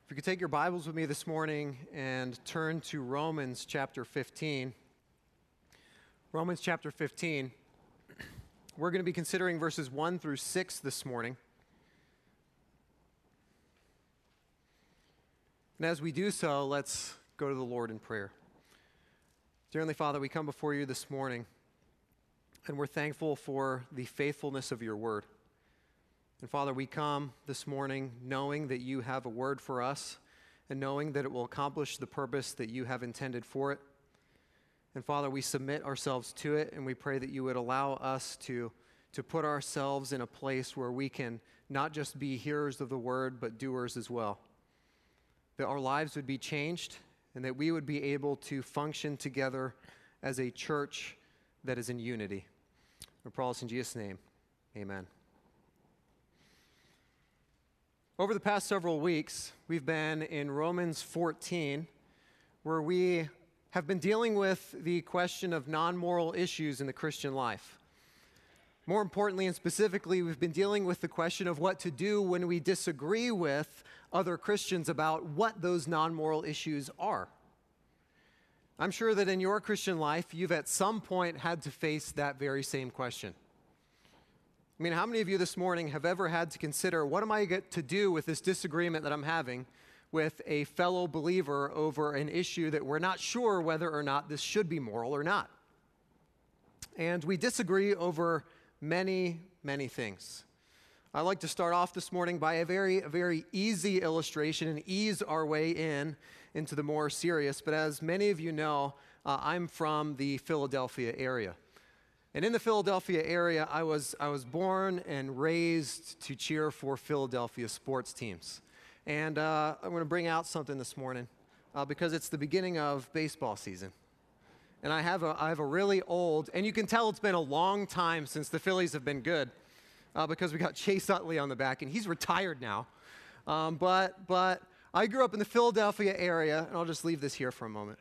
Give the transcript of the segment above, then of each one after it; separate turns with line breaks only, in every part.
If you could take your Bibles with me this morning and turn to Romans chapter 15. Romans chapter 15. We're going to be considering verses 1 through 6 this morning. And as we do so, let's go to the Lord in prayer. Dear Heavenly Father, we come before you this morning, and we're thankful for the faithfulness of your word. And Father, we come this morning knowing that you have a word for us and knowing that it will accomplish the purpose that you have intended for it. And Father, we submit ourselves to it, and we pray that you would allow us to put ourselves in a place where we can not just be hearers of the word, but doers as well. That our lives would be changed and that we would be able to function together as a church that is in unity. We pray this in Jesus' name. Amen. Over the past several weeks, we've been in Romans 14, where we have been dealing with the question of non-moral issues in the Christian life. More importantly and specifically, we've been dealing with the question of what to do when we disagree with other Christians about what those non-moral issues are. I'm sure that in your Christian life, you've at some point had to face that very same question. I mean, how many of you this morning have ever had to consider, what am I to do with this disagreement that I'm having with a fellow believer over an issue that we're not sure whether or not this should be moral or not? And we disagree over many, many things. I'd like to start off this morning by a very easy illustration and ease our way into the more serious. But as many of you know, I'm from the Philadelphia area. And in the Philadelphia area, I was born and raised to cheer for Philadelphia sports teams. And I'm going to bring out something this morning because it's the beginning of baseball season. And I have a really old, and you can tell it's been a long time since the Phillies have been good because we got Chase Utley on the back, and he's retired now. But I grew up in the Philadelphia area, and I'll just leave this here for a moment.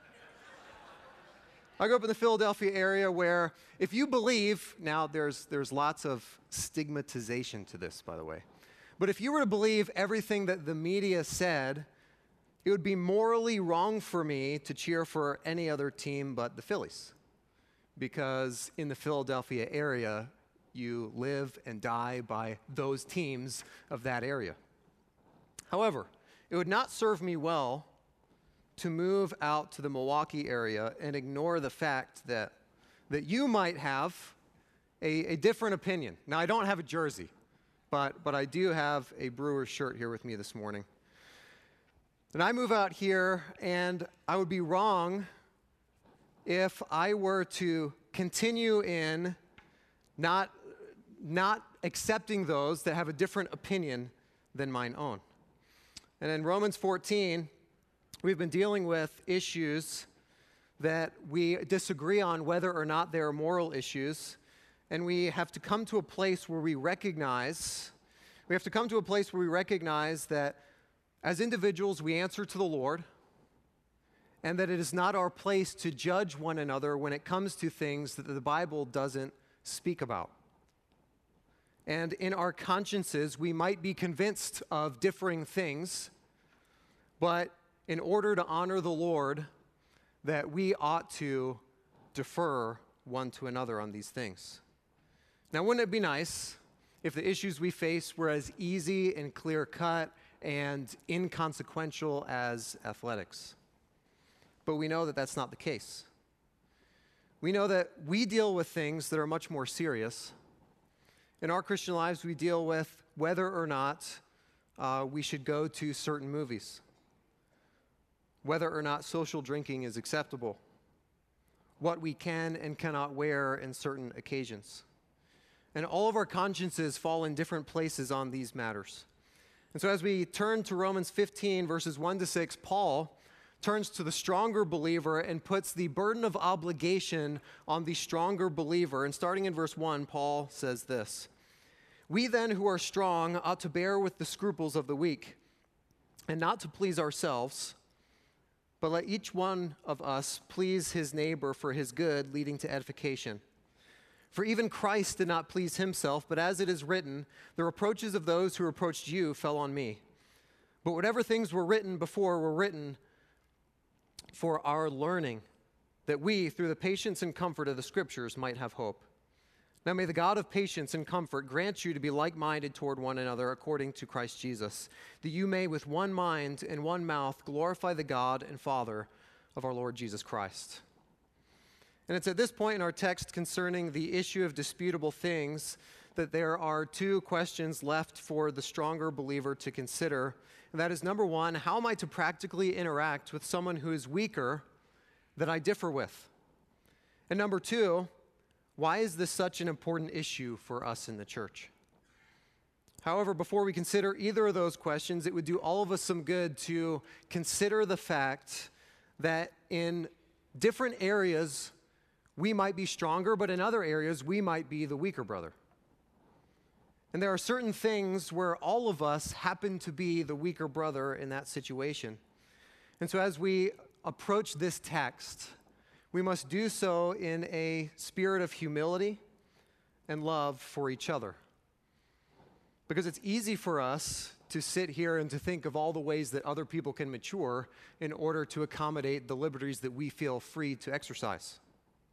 I grew up in the Philadelphia area where if you believe, now there's lots of stigmatization to this, by the way, but if you were to believe everything that the media said, it would be morally wrong for me to cheer for any other team but the Phillies, because in the Philadelphia area, you live and die by those teams of that area. However, it would not serve me well to move out to the Milwaukee area and ignore the fact that you might have a different opinion. Now, I don't have a jersey, but I do have a Brewers shirt here with me this morning. And I move out here, and I would be wrong if I were to continue in not accepting those that have a different opinion than mine own. And in Romans 14, we've been dealing with issues that we disagree on whether or not they are moral issues, and we have to come to a place where we recognize that as individuals we answer to the Lord, and that it is not our place to judge one another when it comes to things that the Bible doesn't speak about. And in our consciences, we might be convinced of differing things, but in order to honor the Lord, that we ought to defer one to another on these things. Now, wouldn't it be nice if the issues we face were as easy and clear-cut and inconsequential as athletics? But we know that that's not the case. We know that we deal with things that are much more serious. In our Christian lives, we deal with whether or not we should go to certain movies, whether or not social drinking is acceptable, what we can and cannot wear in certain occasions. And all of our consciences fall in different places on these matters. And so as we turn to Romans 15, verses 1 to 6, Paul turns to the stronger believer and puts the burden of obligation on the stronger believer. And starting in verse 1, Paul says this: "We then who are strong ought to bear with the scruples of the weak, and not to please ourselves, but let each one of us please his neighbor for his good, leading to edification. For even Christ did not please himself, but as it is written, the reproaches of those who reproached you fell on me. But whatever things were written before were written for our learning, that we, through the patience and comfort of the Scriptures, might have hope. Now may the God of patience and comfort grant you to be like-minded toward one another according to Christ Jesus, that you may with one mind and one mouth glorify the God and Father of our Lord Jesus Christ. And it's at this point in our text concerning the issue of disputable things that there are two questions left for the stronger believer to consider. And that is, number one, how am I to practically interact with someone who is weaker that I differ with? And number two, why is this such an important issue for us in the church? However, before we consider either of those questions, it would do all of us some good to consider the fact that in different areas we might be stronger, but in other areas we might be the weaker brother. And there are certain things where all of us happen to be the weaker brother in that situation. And so as we approach this text, we must do so in a spirit of humility and love for each other. Because it's easy for us to sit here and to think of all the ways that other people can mature in order to accommodate the liberties that we feel free to exercise.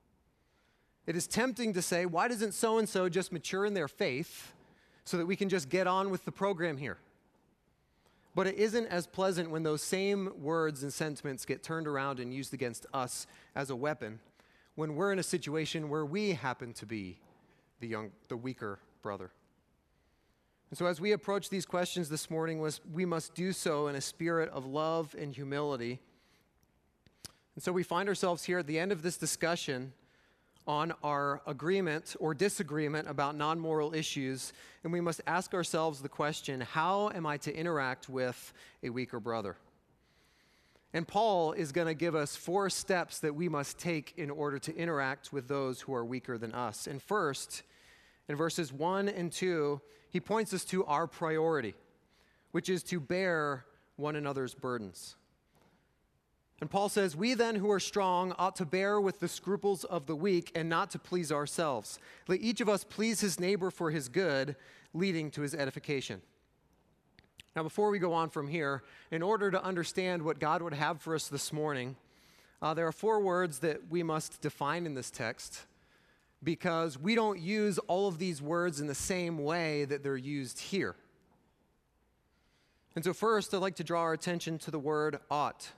It is tempting to say, why doesn't so-and-so just mature in their faith so that we can just get on with the program here? But it isn't as pleasant when those same words and sentiments get turned around and used against us as a weapon when we're in a situation where we happen to be the weaker brother. And so as we approach these questions this morning, we must do so in a spirit of love and humility. And so we find ourselves here at the end of this discussion on our agreement or disagreement about non-moral issues, and we must ask ourselves the question, how am I to interact with a weaker brother? And Paul is going to give us 4 steps that we must take in order to interact with those who are weaker than us. And first, in verses 1 and 2, he points us to our priority, which is to bear one another's burdens. And Paul says, we then who are strong ought to bear with the scruples of the weak and not to please ourselves. Let each of us please his neighbor for his good, leading to his edification. Now, before we go on from here, in order to understand what God would have for us this morning, there are 4 words that we must define in this text, because we don't use all of these words in the same way that they're used here. And so first, I'd like to draw our attention to the word ought.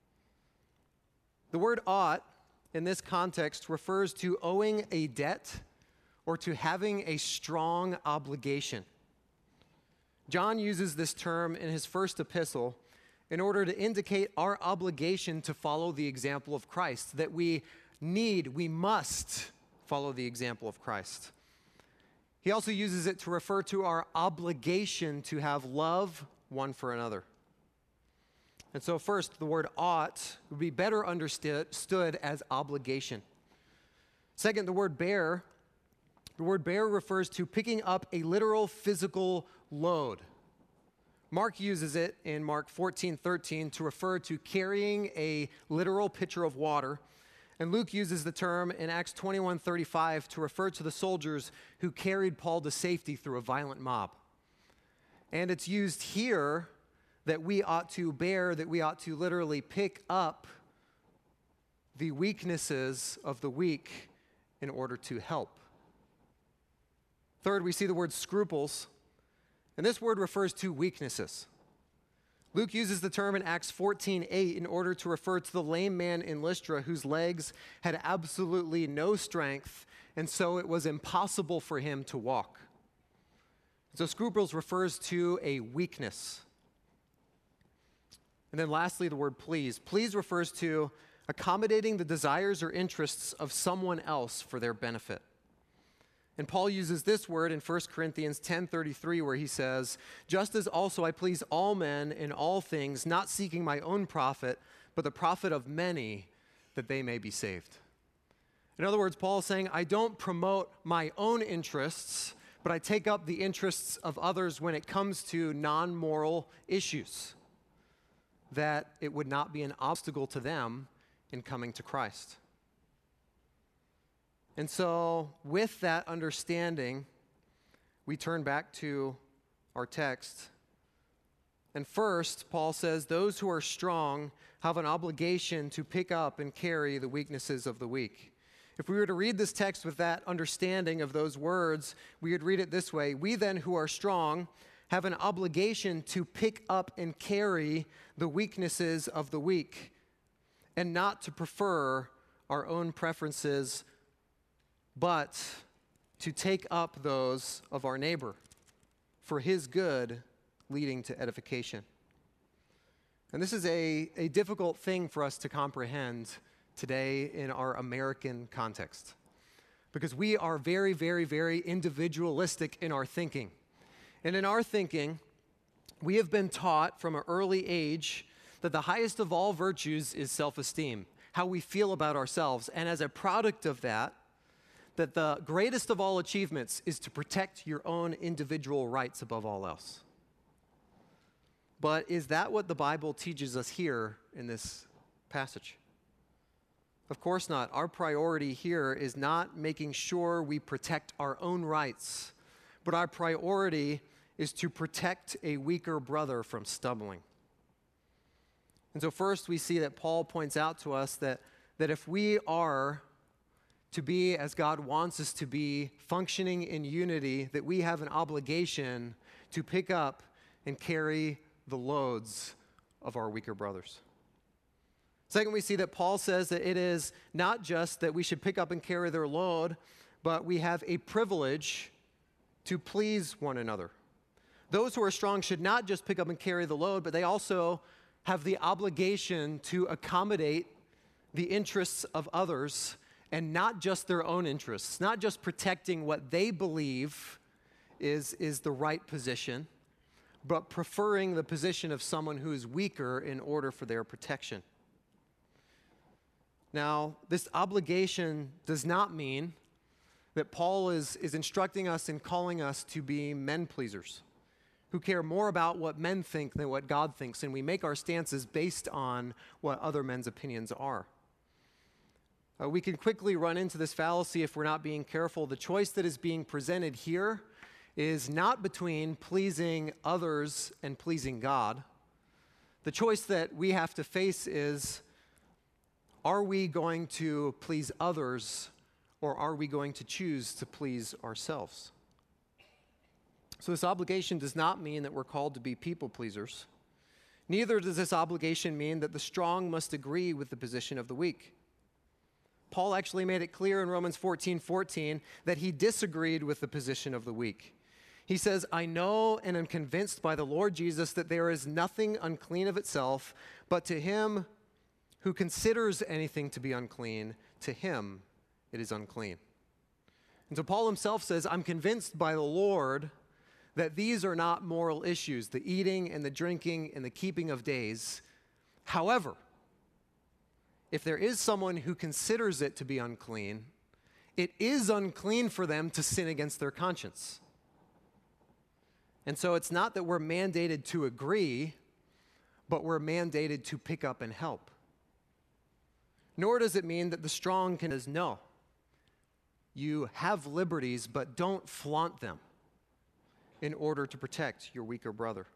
The word ought, in this context, refers to owing a debt or to having a strong obligation. John uses this term in his first epistle in order to indicate our obligation to follow the example of Christ, that we must follow the example of Christ. He also uses it to refer to our obligation to have love one for another. And so first, the word ought would be better understood as obligation. Second, the word bear refers to picking up a literal physical load. Mark uses it in Mark 14:13 to refer to carrying a literal pitcher of water. And Luke uses the term in Acts 21:35 to refer to the soldiers who carried Paul to safety through a violent mob. And it's used here that we ought to bear, that we ought to literally pick up the weaknesses of the weak in order to help. Third, we see the word scruples, and this word refers to weaknesses. Luke uses the term in Acts 14:8 in order to refer to the lame man in Lystra whose legs had absolutely no strength, and so it was impossible for him to walk. So scruples refers to a weakness. And then lastly, the word please. Please refers to accommodating the desires or interests of someone else for their benefit. And Paul uses this word in 1 Corinthians 10:33 where he says, just as also I please all men in all things, not seeking my own profit, but the profit of many, that they may be saved. In other words, Paul is saying, I don't promote my own interests, but I take up the interests of others when it comes to non-moral issues, that it would not be an obstacle to them in coming to Christ. And so, with that understanding, we turn back to our text And first, Paul says, those who are strong have an obligation to pick up and carry the weaknesses of the weak. If we were to read this text with that understanding of those words, we would read it this way: we then who are strong have an obligation to pick up and carry the weaknesses of the weak, and not to prefer our own preferences, but to take up those of our neighbor for his good, leading to edification. And this is a difficult thing for us to comprehend today in our American context, because we are very, very, very individualistic in our thinking. And in our thinking, we have been taught from an early age that the highest of all virtues is self-esteem, how we feel about ourselves. And as a product of that, that the greatest of all achievements is to protect your own individual rights above all else. But is that what the Bible teaches us here in this passage? Of course not. Our priority here is not making sure we protect our own rights, but our priority is to protect a weaker brother from stumbling. And so first we see that Paul points out to us that if we are to be as God wants us to be, functioning in unity, that we have an obligation to pick up and carry the loads of our weaker brothers. Second, we see that Paul says that it is not just that we should pick up and carry their load, but we have a privilege to please one another. Those who are strong should not just pick up and carry the load, but they also have the obligation to accommodate the interests of others, and not just their own interests, not just protecting what they believe is the right position, but preferring the position of someone who is weaker in order for their protection. Now, this obligation does not mean that Paul is instructing us and calling us to be men pleasers who care more about what men think than what God thinks, and we make our stances based on what other men's opinions are. We can quickly run into this fallacy if we're not being careful. The choice that is being presented here is not between pleasing others and pleasing God. The choice that we have to face is, are we going to please others, or are we going to choose to please ourselves? So this obligation does not mean that we're called to be people pleasers. Neither does this obligation mean that the strong must agree with the position of the weak. Paul actually made it clear in Romans 14:14 that he disagreed with the position of the weak. He says, I know and am convinced by the Lord Jesus that there is nothing unclean of itself, but to him who considers anything to be unclean, to him it is unclean. And so Paul himself says, I'm convinced by the Lord that these are not moral issues, the eating and the drinking and the keeping of days. However, if there is someone who considers it to be unclean, it is unclean for them to sin against their conscience. And so it's not that we're mandated to agree, but we're mandated to pick up and help. Nor does it mean that the strong can say, no, you have liberties, but don't flaunt them in order to protect your weaker brother.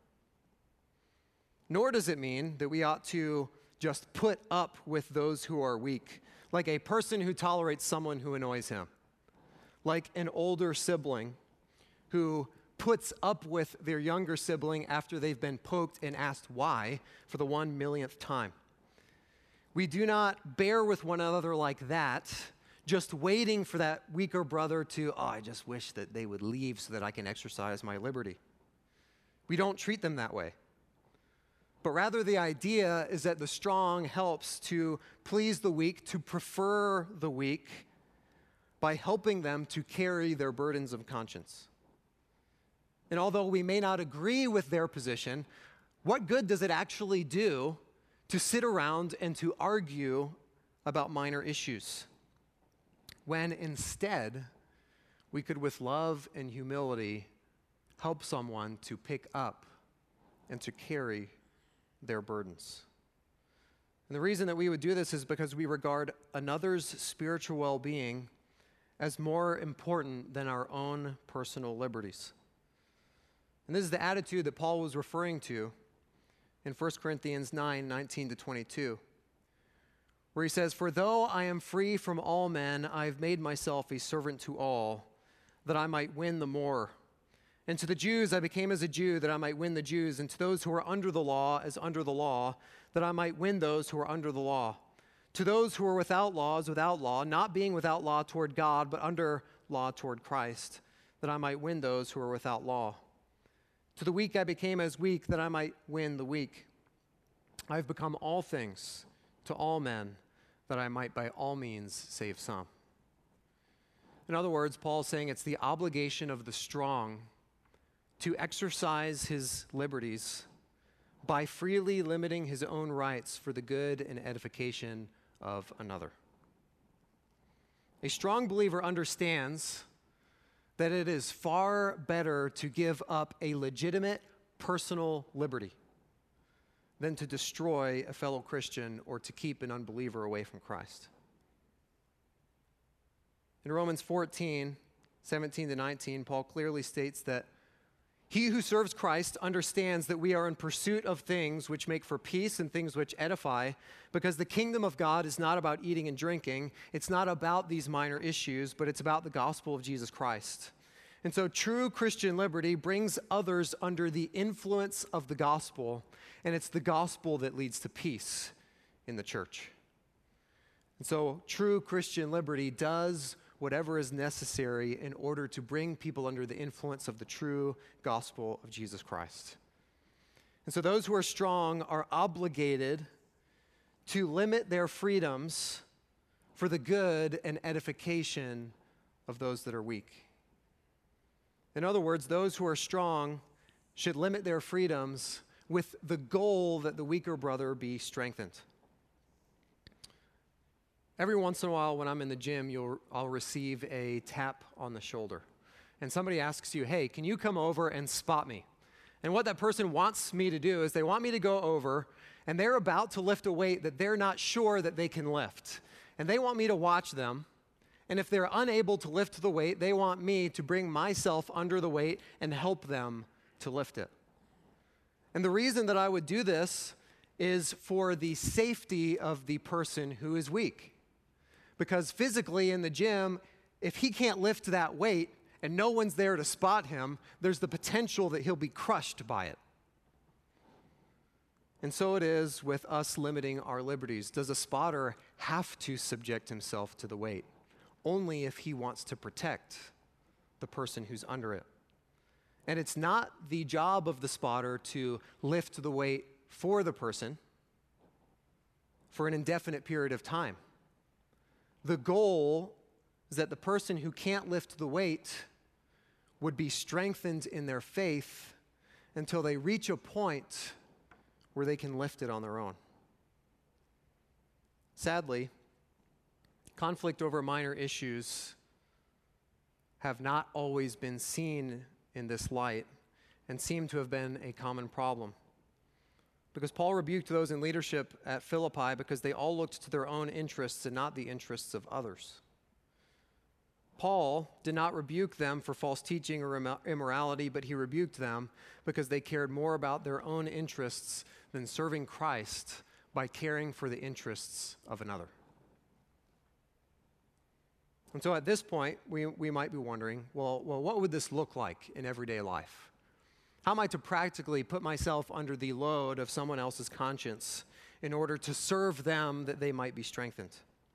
Nor does it mean that we ought to just put up with those who are weak, like a person who tolerates someone who annoys him, like an older sibling who puts up with their younger sibling after they've been poked and asked why for the 1,000,000th time. We do not bear with one another like that, just waiting for that weaker brother to, I just wish that they would leave so that I can exercise my liberty. We don't treat them that way. But rather the idea is that the strong helps to please the weak, to prefer the weak, by helping them to carry their burdens of conscience. And although we may not agree with their position, what good does it actually do to sit around and to argue about minor issues, when instead we could, with love and humility, help someone to pick up and to carry their burdens? And the reason that we would do this is because we regard another's spiritual well-being as more important than our own personal liberties. And this is the attitude that Paul was referring to in 1 Corinthians 9:19-22, where he says, "For though I am free from all men, I have made myself a servant to all, that I might win the more. And to the Jews I became as a Jew, that I might win the Jews, and to those who are under the law as under the law, that I might win those who are under the law. To those who are without law as without law, not being without law toward God, but under law toward Christ, that I might win those who are without law. To the weak I became as weak, that I might win the weak. I have become all things to all men, that I might by all means save some." In other words, Paul's saying it's the obligation of the strong to exercise his liberties by freely limiting his own rights for the good and edification of another. A strong believer understands that it is far better to give up a legitimate personal liberty than to destroy a fellow Christian or to keep an unbeliever away from Christ. In Romans 14:17-19, Paul clearly states that he who serves Christ understands that we are in pursuit of things which make for peace and things which edify, because the kingdom of God is not about eating and drinking. It's not about these minor issues, but it's about the gospel of Jesus Christ. And so true Christian liberty brings others under the influence of the gospel, and it's the gospel that leads to peace in the church. And so true Christian liberty does whatever is necessary in order to bring people under the influence of the true gospel of Jesus Christ. And so those who are strong are obligated to limit their freedoms for the good and edification of those that are weak. In other words, those who are strong should limit their freedoms with the goal that the weaker brother be strengthened. Every once in a while when I'm in the gym, I'll receive a tap on the shoulder. And somebody asks you, "Hey, can you come over and spot me?" And what that person wants me to do is they want me to go over, and they're about to lift a weight that they're not sure that they can lift. And they want me to watch them. And if they're unable to lift the weight, they want me to bring myself under the weight and help them to lift it. And the reason that I would do this is for the safety of the person who is weak. Because physically in the gym, if he can't lift that weight and no one's there to spot him, there's the potential that he'll be crushed by it. And so it is with us limiting our liberties. Does a spotter have to subject himself to the weight? Only if he wants to protect the person who's under it. And it's not the job of the spotter to lift the weight for the person for an indefinite period of time. The goal is that the person who can't lift the weight would be strengthened in their faith until they reach a point where they can lift it on their own. Sadly, conflict over minor issues have not always been seen in this light and seem to have been a common problem. Because Paul rebuked those in leadership at Philippi because they all looked to their own interests and not the interests of others. Paul did not rebuke them for false teaching or immorality, but he rebuked them because they cared more about their own interests than serving Christ by caring for the interests of another. And so at this point, we might be wondering, well, what would this look like in everyday life? How am I to practically put myself under the load of someone else's conscience in order to serve them that they might be strengthened?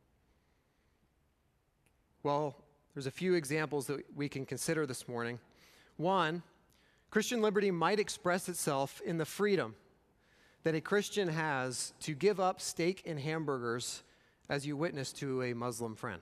Well, there's a few examples that we can consider this morning. One, Christian liberty might express itself in the freedom that a Christian has to give up steak and hamburgers as you witness to a Muslim friend.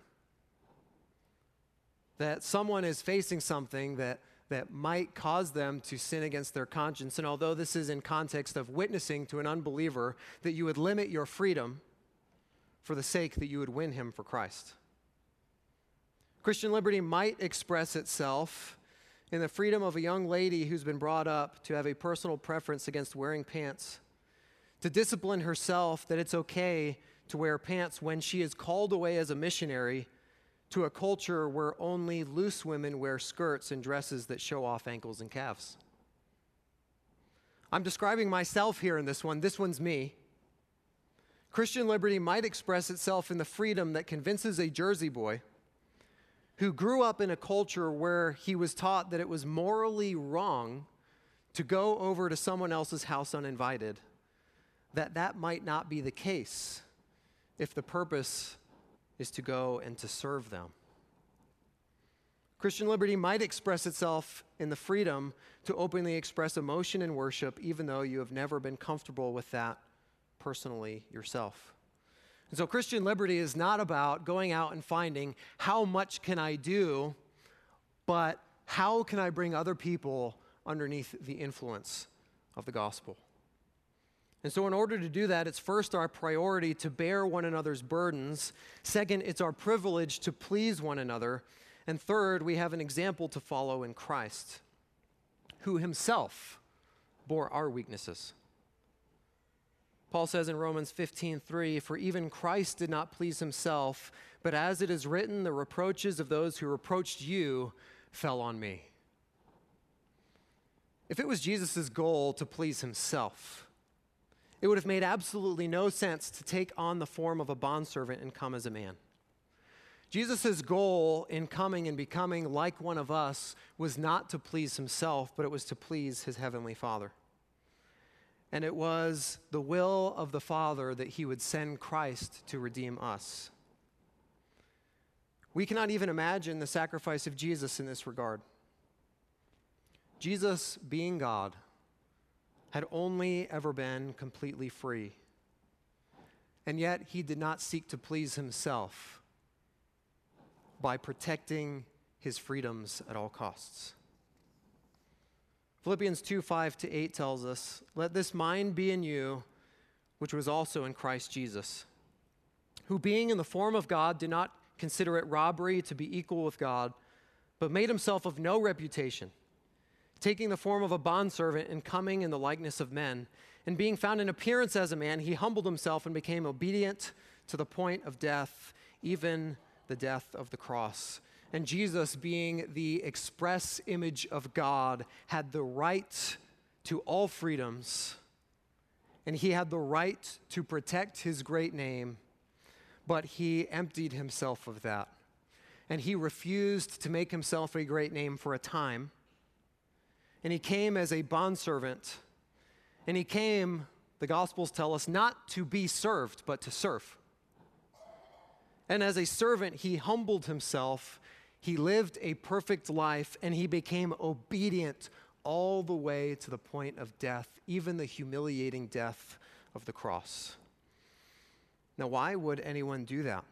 That someone is facing something that might cause them to sin against their conscience. And although this is in context of witnessing to an unbeliever, that you would limit your freedom for the sake that you would win him for Christ. Christian liberty might express itself in the freedom of a young lady who's been brought up to have a personal preference against wearing pants, to discipline herself that it's okay to wear pants when she is called away as a missionary to a culture where only loose women wear skirts and dresses that show off ankles and calves. I'm describing myself here in this one. This one's me. Christian liberty might express itself in the freedom that convinces a Jersey boy who grew up in a culture where he was taught that it was morally wrong to go over to someone else's house uninvited, that might not be the case if the purpose is to go and to serve them. Christian liberty might express itself in the freedom to openly express emotion in worship, even though you have never been comfortable with that personally yourself. And so Christian liberty is not about going out and finding how much can I do, but how can I bring other people underneath the influence of the gospel. And so in order to do that, it's first our priority to bear one another's burdens. Second, it's our privilege to please one another. And third, we have an example to follow in Christ, who himself bore our weaknesses. Paul says in Romans 15:3, "For even Christ did not please himself, but as it is written, the reproaches of those who reproached you fell on me." If it was Jesus' goal to please himself, it would have made absolutely no sense to take on the form of a bondservant and come as a man. Jesus' goal in coming and becoming like one of us was not to please himself, but it was to please his heavenly Father. And it was the will of the Father that he would send Christ to redeem us. We cannot even imagine the sacrifice of Jesus in this regard. Jesus, being God, had only ever been completely free. And yet he did not seek to please himself by protecting his freedoms at all costs. Philippians 2:5-8 tells us, "Let this mind be in you, which was also in Christ Jesus, who being in the form of God did not consider it robbery to be equal with God, but made himself of no reputation, taking the form of a bondservant and coming in the likeness of men. And being found in appearance as a man, he humbled himself and became obedient to the point of death, even the death of the cross." And Jesus, being the express image of God, had the right to all freedoms, and he had the right to protect his great name, but he emptied himself of that. And he refused to make himself a great name for a time. And he came as a bondservant. And he came, the Gospels tell us, not to be served, but to serve. And as a servant, he humbled himself. He lived a perfect life, and he became obedient all the way to the point of death, even the humiliating death of the cross. Now, why would anyone do that?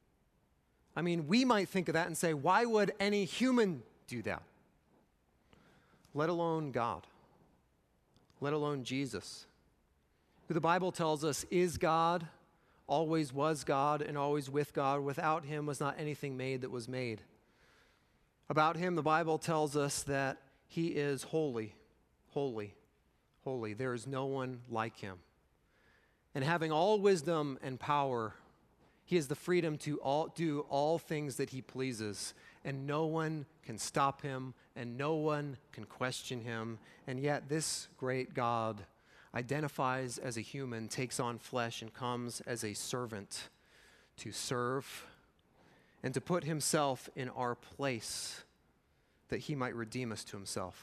I mean, we might think of that and say, why would any human do that? Let alone God, let alone Jesus, who the Bible tells us is God, always was God, and always with God. Without him was not anything made that was made. About him, the Bible tells us that he is holy, holy, holy. There is no one like him. And having all wisdom and power, he has the freedom to do all things that he pleases. And no one can stop him, and no one can question him. And yet this great God identifies as a human, takes on flesh, and comes as a servant to serve and to put himself in our place that he might redeem us to himself.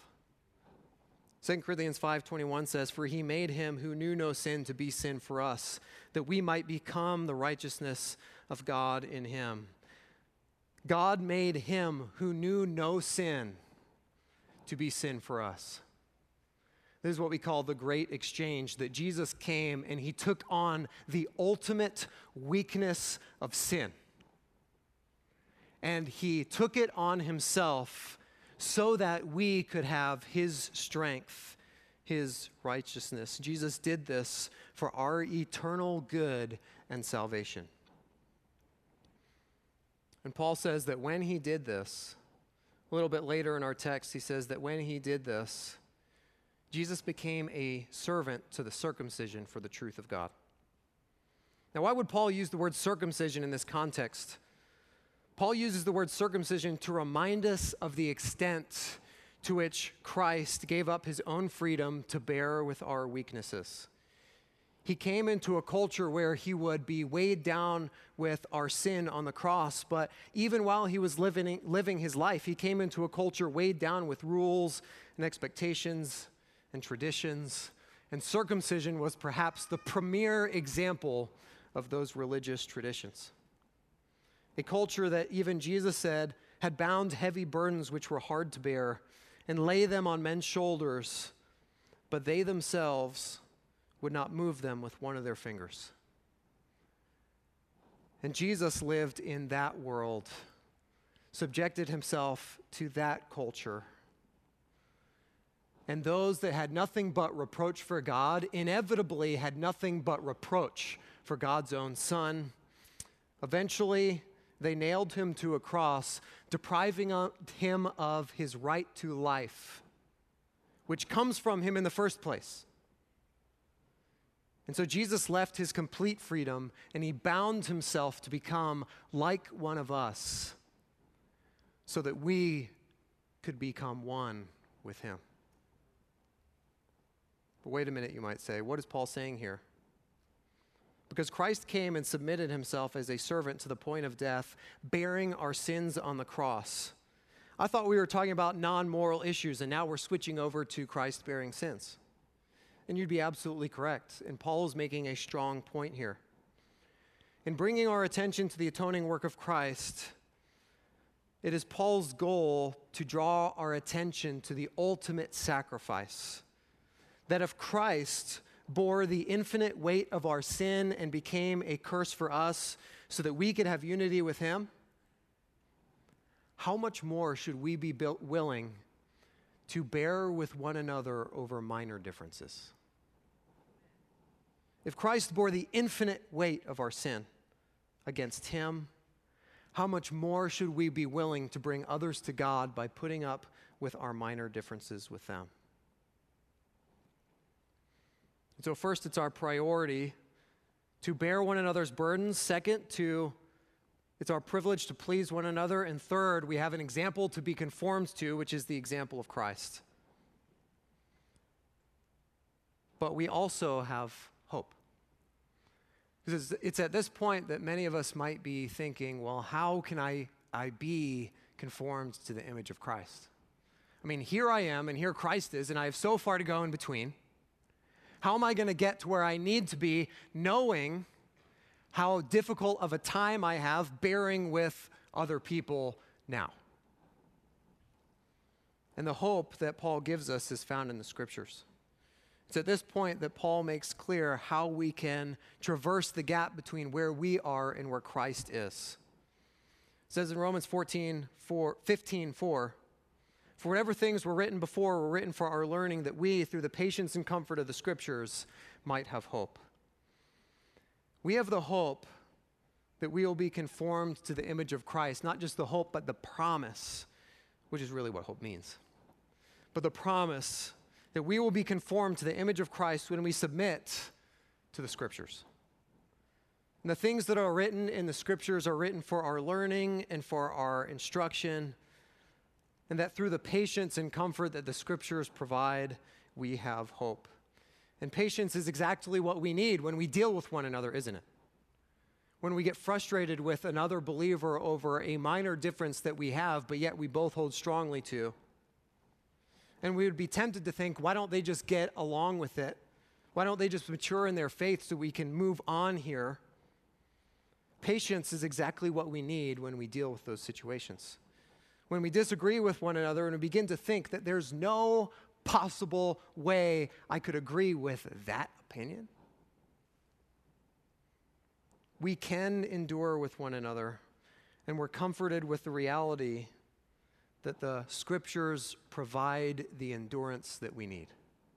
2 Corinthians 5:21 says, "For he made him who knew no sin to be sin for us, that we might become the righteousness of God in him." God made him who knew no sin to be sin for us. This is what we call the great exchange, that Jesus came and he took on the ultimate weakness of sin. And he took it on himself so that we could have his strength, his righteousness. Jesus did this for our eternal good and salvation. And Paul says that when he did this, a little bit later in our text, he says that when he did this, Jesus became a servant to the circumcision for the truth of God. Now, why would Paul use the word circumcision in this context? Paul uses the word circumcision to remind us of the extent to which Christ gave up his own freedom to bear with our weaknesses. He came into a culture where he would be weighed down with our sin on the cross, but even while he was living his life, he came into a culture weighed down with rules and expectations and traditions, and circumcision was perhaps the premier example of those religious traditions. A culture that even Jesus said had bound heavy burdens which were hard to bear and lay them on men's shoulders, but they themselves would not move them with one of their fingers. And Jesus lived in that world, subjected himself to that culture. And those that had nothing but reproach for God inevitably had nothing but reproach for God's own Son. Eventually, they nailed him to a cross, depriving him of his right to life, which comes from him in the first place. And so Jesus left his complete freedom and he bound himself to become like one of us so that we could become one with him. But wait a minute, you might say, what is Paul saying here? Because Christ came and submitted himself as a servant to the point of death, bearing our sins on the cross. I thought we were talking about non-moral issues, and now we're switching over to Christ bearing sins. And you'd be absolutely correct. And Paul is making a strong point here. In bringing our attention to the atoning work of Christ, it is Paul's goal to draw our attention to the ultimate sacrifice. That if Christ bore the infinite weight of our sin and became a curse for us so that we could have unity with him, how much more should we be willing to bear with one another over minor differences? If Christ bore the infinite weight of our sin against him, how much more should we be willing to bring others to God by putting up with our minor differences with them? And so first, it's our priority to bear one another's burdens. Second, it's our privilege to please one another. And third, we have an example to be conformed to, which is the example of Christ. But we also have hope. Because it's at this point that many of us might be thinking, well, how can I be conformed to the image of Christ? I mean, here I am, and here Christ is, and I have so far to go in between. How am I going to get to where I need to be, knowing how difficult of a time I have bearing with other people now? And the hope that Paul gives us is found in the Scriptures. It's at this point that Paul makes clear how we can traverse the gap between where we are and where Christ is. It says in Romans 15:4, for whatever things were written before were written for our learning, that we, through the patience and comfort of the Scriptures, might have hope. We have the hope that we will be conformed to the image of Christ, not just the hope, but the promise, which is really what hope means. But the promise that we will be conformed to the image of Christ when we submit to the Scriptures. And the things that are written in the Scriptures are written for our learning and for our instruction, and that through the patience and comfort that the Scriptures provide, we have hope. And patience is exactly what we need when we deal with one another, isn't it? When we get frustrated with another believer over a minor difference that we have, but yet we both hold strongly to. And we would be tempted to think, why don't they just get along with it? Why don't they just mature in their faith so we can move on here? Patience is exactly what we need when we deal with those situations. When we disagree with one another and we begin to think that there's no possible way I could agree with that opinion. We can endure with one another, and we're comforted with the reality that the Scriptures provide the endurance that we need.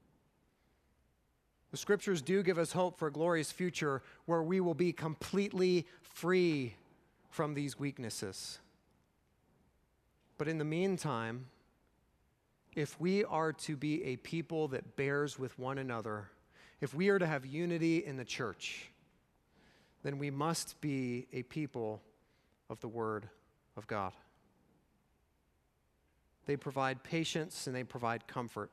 The Scriptures do give us hope for a glorious future where we will be completely free from these weaknesses. But in the meantime, if we are to be a people that bears with one another, if we are to have unity in the church, then we must be a people of the Word of God. they provide patience, and they provide comfort.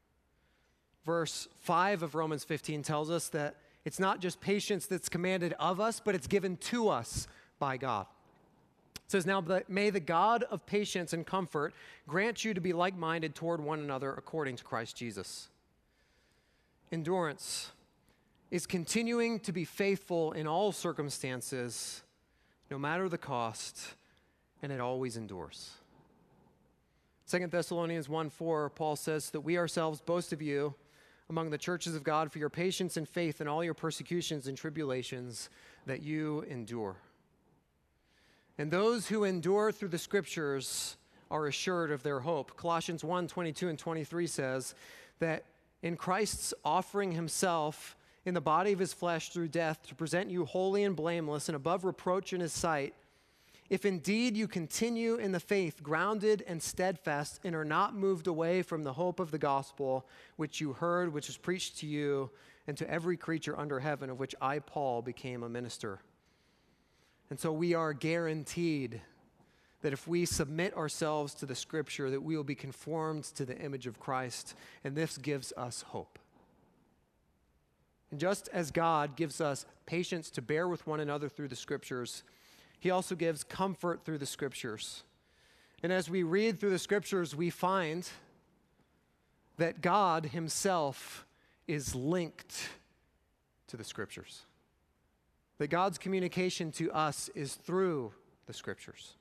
Verse 5 of Romans 15 tells us that it's not just patience that's commanded of us, but it's given to us by God. It says, now may the God of patience and comfort grant you to be like-minded toward one another according to Christ Jesus. Endurance is continuing to be faithful in all circumstances, no matter the cost, and it always endures. 2 Thessalonians 1:4, Paul says that we ourselves boast of you among the churches of God for your patience and faith in all your persecutions and tribulations that you endure. And those who endure through the scriptures are assured of their hope. Colossians 1:22 and 23 says that in Christ's offering himself in the body of his flesh through death to present you holy and blameless and above reproach in his sight, if indeed you continue in the faith, grounded and steadfast, and are not moved away from the hope of the gospel which you heard, which was preached to you and to every creature under heaven, of which I, Paul, became a minister. And so we are guaranteed that if we submit ourselves to the scripture, that we will be conformed to the image of Christ, and this gives us hope. And just as God gives us patience to bear with one another through the scriptures, he also gives comfort through the scriptures. And as we read through the scriptures, we find that God himself is linked to the scriptures. That God's communication to us is through the scriptures.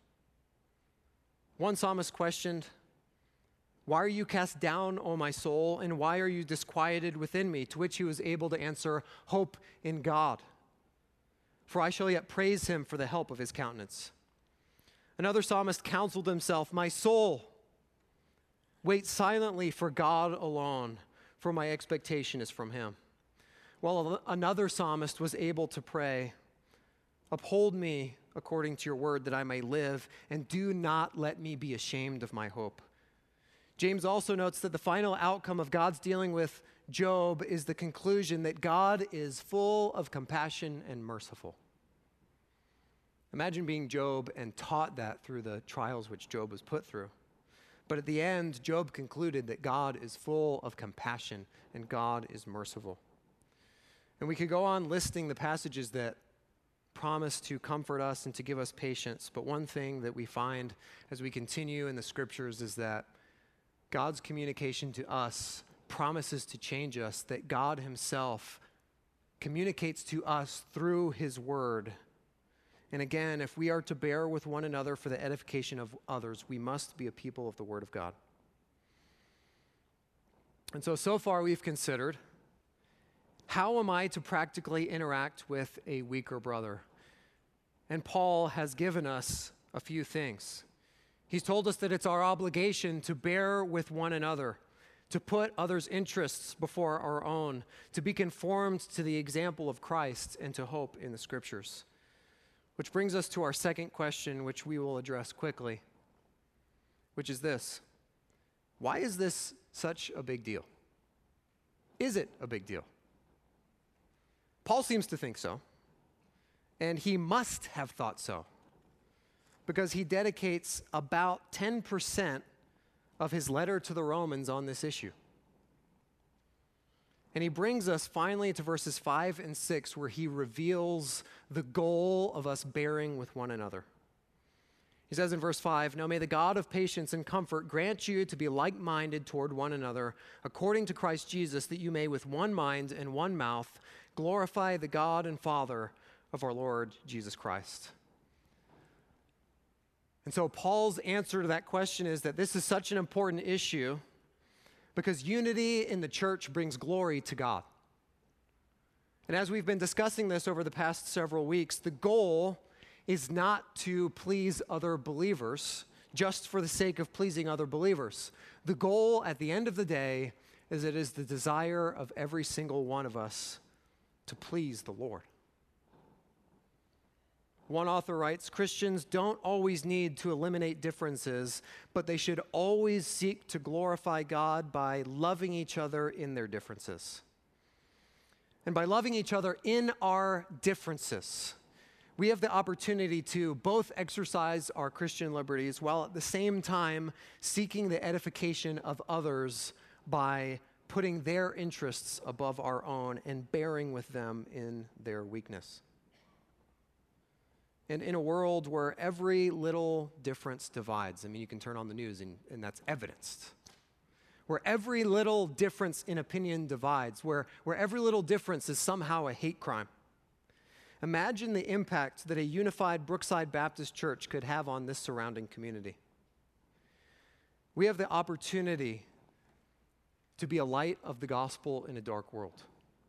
One psalmist questioned, "Why are you cast down, O my soul, and why are you disquieted within me?" To which he was able to answer, "Hope in God. For I shall yet praise him for the help of his countenance." Another psalmist counseled himself, "My soul, wait silently for God alone, for my expectation is from him." While another psalmist was able to pray, "Uphold me according to your word that I may live, and do not let me be ashamed of my hope." James also notes that the final outcome of God's dealing with Job is the conclusion that God is full of compassion and merciful. Imagine being Job and taught that through the trials which Job was put through. But at the end, Job concluded that God is full of compassion and God is merciful. And we could go on listing the passages that promise to comfort us and to give us patience. But one thing that we find as we continue in the scriptures is that God's communication to us promises to change us, that God himself communicates to us through his word. And again, if we are to bear with one another for the edification of others, we must be a people of the word of God. And so far we've considered, how am I to practically interact with a weaker brother? And Paul has given us a few things. He's told us that it's our obligation to bear with one another, to put others' interests before our own, to be conformed to the example of Christ, and to hope in the scriptures. Which brings us to our second question, which we will address quickly, which is this: why is this such a big deal? Is it a big deal? Paul seems to think so, and he must have thought so, because he dedicates about 10% of his letter to the Romans on this issue. And he brings us finally to verses 5 and 6, where he reveals the goal of us bearing with one another. He says in verse 5, "Now may the God of patience and comfort grant you to be like-minded toward one another, according to Christ Jesus, that you may with one mind and one mouth glorify the God and Father of our Lord Jesus Christ." And so Paul's answer to that question is that this is such an important issue because unity in the church brings glory to God. And as we've been discussing this over the past several weeks, the goal is not to please other believers just for the sake of pleasing other believers. The goal at the end of the day is it is the desire of every single one of us to please the Lord. One author writes, "Christians don't always need to eliminate differences, but they should always seek to glorify God by loving each other in their differences." And by loving each other in our differences, We have the opportunity to both exercise our Christian liberties while at the same time seeking the edification of others by putting their interests above our own and bearing with them in their weakness. And in a world where every little difference divides, I mean, you can turn on the news and that's evidenced. Where every little difference in opinion divides, where every little difference is somehow a hate crime. Imagine the impact that a unified Brookside Baptist Church could have on this surrounding community. We have the opportunity to be a light of the gospel in a dark world.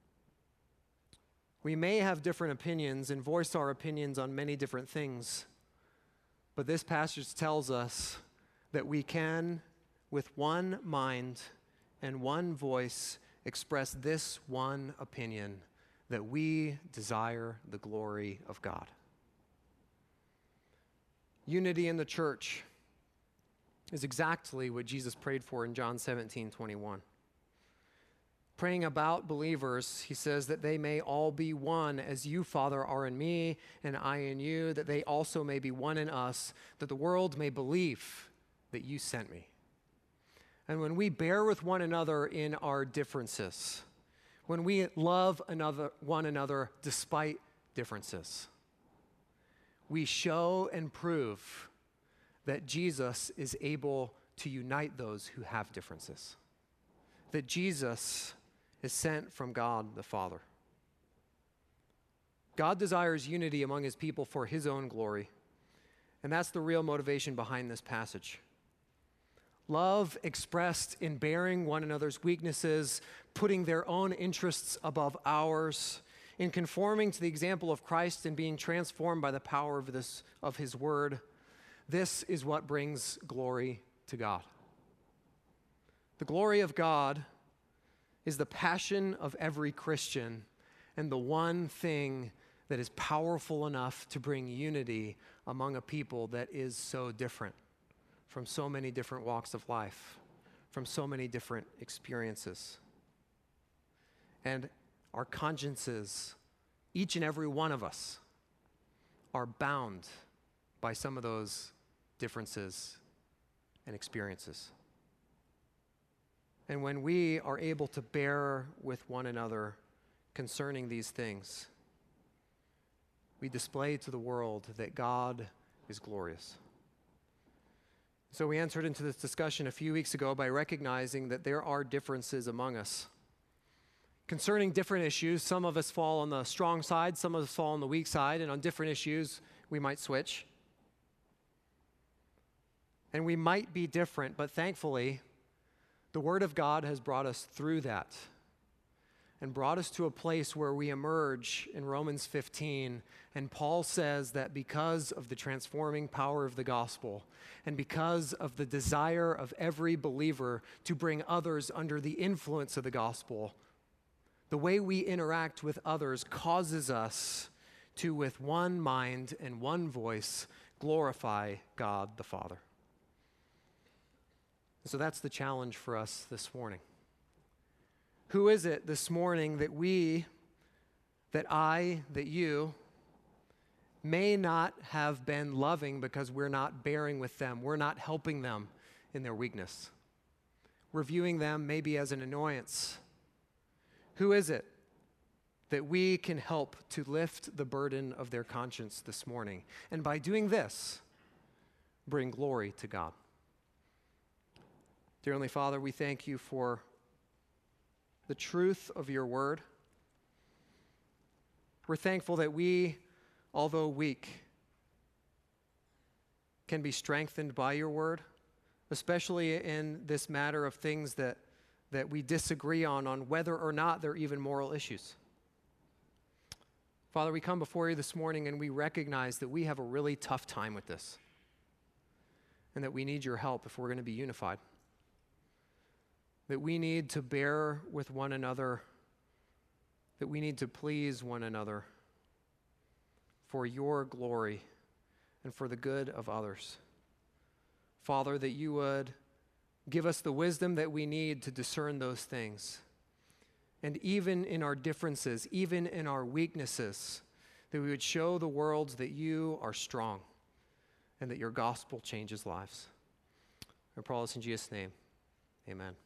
We may have different opinions and voice our opinions on many different things, but this passage tells us that we can, with one mind and one voice, express this one opinion, that we desire the glory of God. Unity in the church is exactly what Jesus prayed for in John 17:21. Praying about believers, he says that they may all be one, as you, Father, are in me and I in you, that they also may be one in us, that the world may believe that you sent me. And when we bear with one another in our differences, when we love one another despite differences, we show and prove that Jesus is able to unite those who have differences, that Jesus is sent from God the Father. God desires unity among his people for his own glory, and that's the real motivation behind this passage. Love expressed in bearing one another's weaknesses, putting their own interests above ours, in conforming to the example of Christ and being transformed by the power of his word. This is what brings glory to God. The glory of God is the passion of every Christian and the one thing that is powerful enough to bring unity among a people that is so different, from so many different walks of life, from so many different experiences. And our consciences, each and every one of us, are bound by some of those differences and experiences. And when we are able to bear with one another concerning these things, we display to the world that God is glorious. So we entered into this discussion a few weeks ago by recognizing that there are differences among us. Concerning different issues, some of us fall on the strong side, some of us fall on the weak side, and on different issues, we might switch. And we might be different, but thankfully, the Word of God has brought us through that and brought us to a place where we emerge in Romans 15. And Paul says that because of the transforming power of the gospel and because of the desire of every believer to bring others under the influence of the gospel, the way we interact with others causes us to, with one mind and one voice, glorify God the Father. So that's the challenge for us this morning. Who is it this morning that we, that I, that you, may not have been loving because we're not bearing with them, we're not helping them in their weakness? We're viewing them maybe as an annoyance. Who is it that we can help to lift the burden of their conscience this morning? And by doing this, bring glory to God. Dear Heavenly Father, we thank you for the truth of your word. We're thankful that we, although weak, can be strengthened by your word, especially in this matter of things that we disagree on whether or not they're even moral issues. Father, we come before you this morning and we recognize that we have a really tough time with this and that we need your help if we're going to be unified. That we need to bear with one another, that we need to please one another for your glory and for the good of others. Father, that you would give us the wisdom that we need to discern those things. And even in our differences, even in our weaknesses, that we would show the world that you are strong and that your gospel changes lives. I pray this in Jesus' name. Amen.